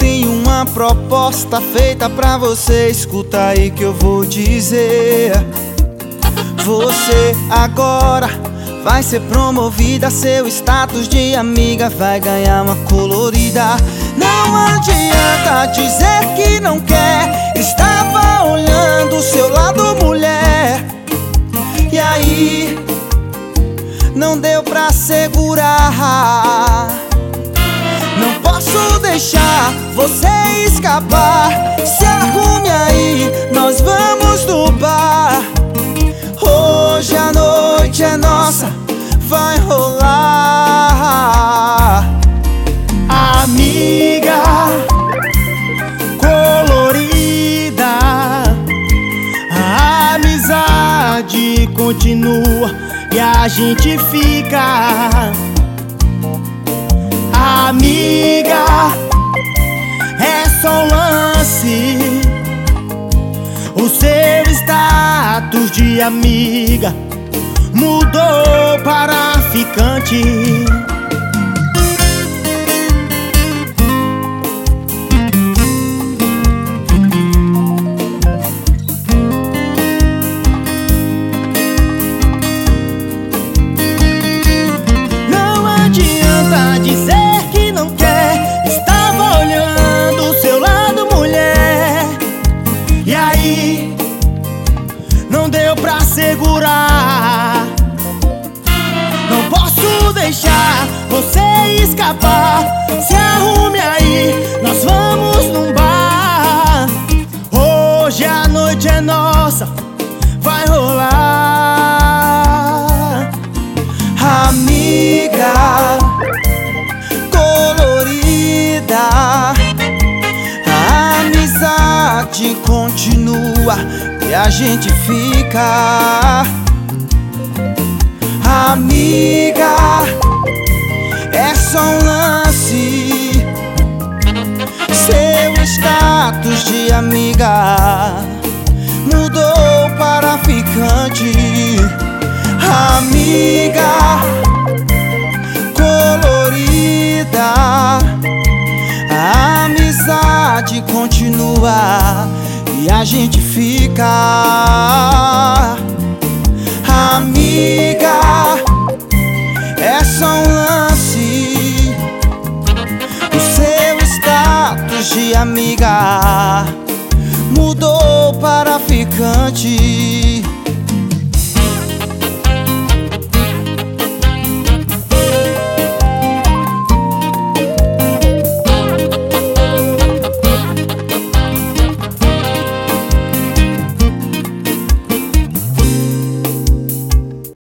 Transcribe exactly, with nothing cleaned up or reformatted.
tenho uma proposta feita pra você. Escuta aí que eu vou dizer. Você agora vai ser promovida, seu status de amiga vai ganhar uma colorida. Não adianta dizer que não quer, estava olhando o seu lado, mulher. E aí, não deu pra segurar. Não posso deixar você escapar. Se arrume aí, nós vamos no bar. Hoje a noite é nossa, vai rolar. Amiga colorida, a amizade continua e a gente fica. Amiga, é só um lance. O seu status de amiga mudou para ficante. Não adianta dizer que não quer, estava olhando o seu lado, mulher. E aí, não deu pra segurar. Não posso deixar você escapar. Se arrume aí, nós vamos num bar. Hoje a noite é nossa, vai rolar. Amiga colorida, a amizade continua e a gente fica. Amiga, é só um lance. Seu status de amiga mudou para ficante. Amiga colorida, a amizade continua e a gente fica. Amiga, é só um lance. O seu status de amiga mudou para ficante.